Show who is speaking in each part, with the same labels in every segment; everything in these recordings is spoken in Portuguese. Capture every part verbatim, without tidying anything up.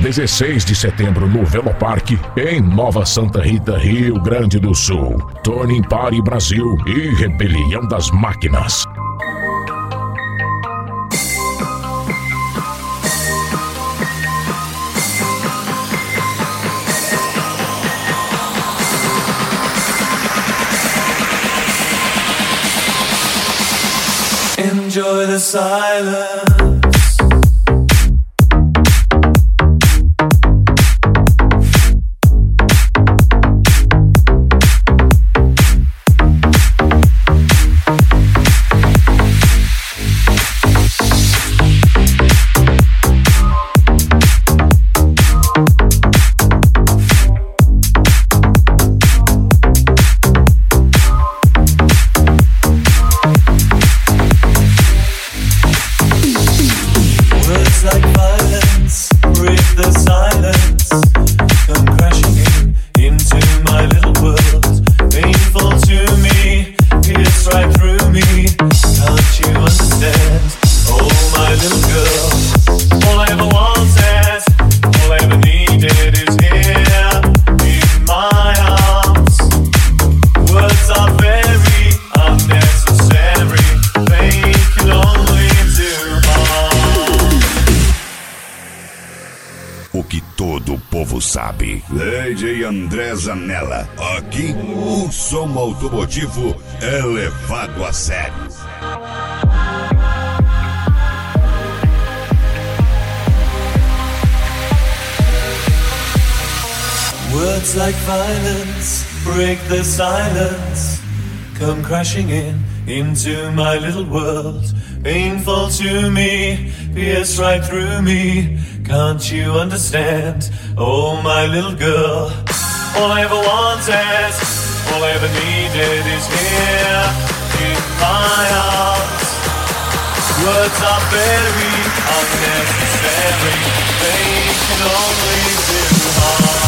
Speaker 1: dezesseis de setembro no Velopark, em Nova Santa Rita, Rio Grande do Sul. Turning Party Brasil e Rebelião das Máquinas.
Speaker 2: Enjoy the silence.
Speaker 3: Sabe, D J André Zanella. Aqui o som automotivo é levado a sério.
Speaker 2: Words like violence break the silence, come crashing in into my little world. Painful to me, pierce right through me. Can't you understand? Oh, my little girl. All I ever wanted, all I ever needed is here in my arms. Words are very unnecessary. They can only do harm.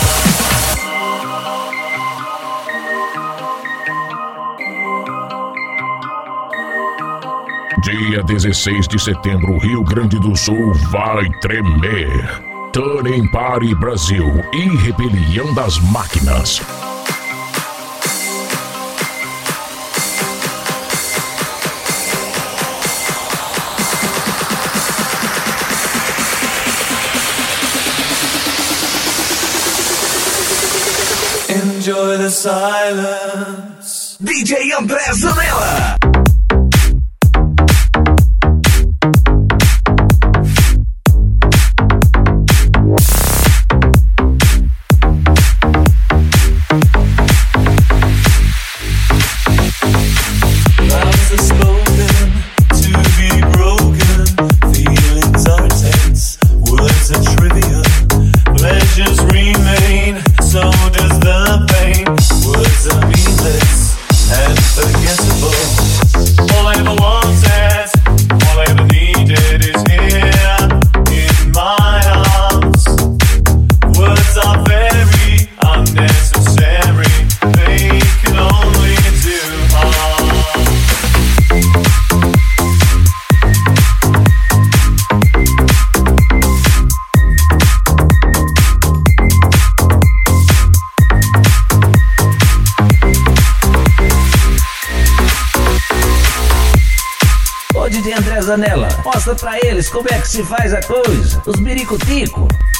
Speaker 1: Dia dezesseis de setembro, Rio Grande do Sul vai tremer. Turning Party Brasil e Rebelião das Máquinas.
Speaker 2: Enjoy the silence.
Speaker 3: D J André Zanella.
Speaker 4: Ô D J André Zanella, mostra pra eles como é que se faz a coisa, os biricutico.